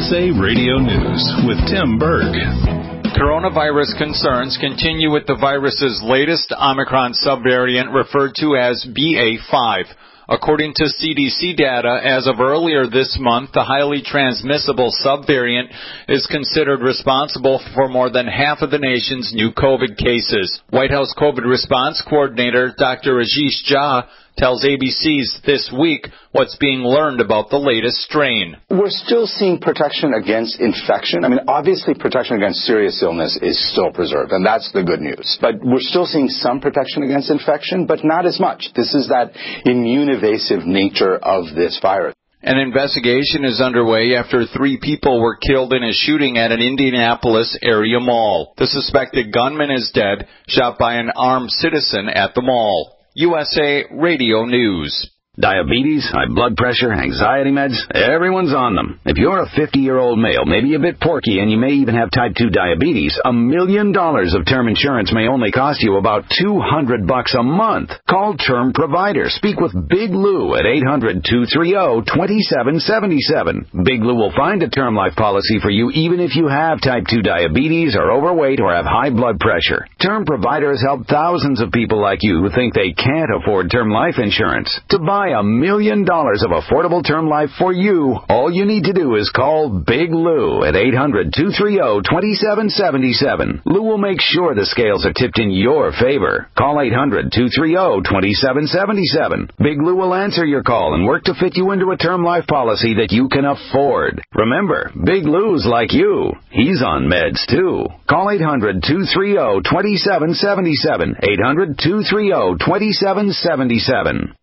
USA Radio News with Tim Berg. Coronavirus concerns continue with the virus's latest Omicron subvariant referred to as BA.5. According to CDC data, as of earlier this month, the highly transmissible subvariant is considered responsible for more than half of the nation's new COVID cases. White House COVID response coordinator Dr. Rajesh Jha tells ABC's This Week what's being learned about the latest strain. We're still seeing protection against infection. Obviously protection against serious illness is still preserved, and that's the good news. But we're still seeing some protection against infection, but not as much. This is that immune-evasive nature of this virus. An investigation is underway after 3 people were killed in a shooting at an Indianapolis area mall. The suspected gunman is dead, shot by an armed citizen at the mall. USA Radio News. Diabetes, high blood pressure, anxiety meds, everyone's on them. If you're a 50-year-old male, maybe a bit porky, and you may even have type 2 diabetes, $1 million of term insurance may only cost you about $200 a month. Call Term Provider. Speak with Big Lou at 800-230-2777. Big Lou will find a term life policy for you even if you have type 2 diabetes, are overweight, or have high blood pressure. Term Providers help thousands of people like you who think they can't afford term life insurance. To buy $1 million of affordable term life for you, all you need to do is call Big Lou at 800-230-2777. Lou will make sure the scales are tipped in your favor. Call 800-230-2777. Big Lou will answer your call and work to fit you into a term life policy that you can afford. Remember, Big Lou's like you. He's on meds too. Call 800-230-2777. 800-230-2777.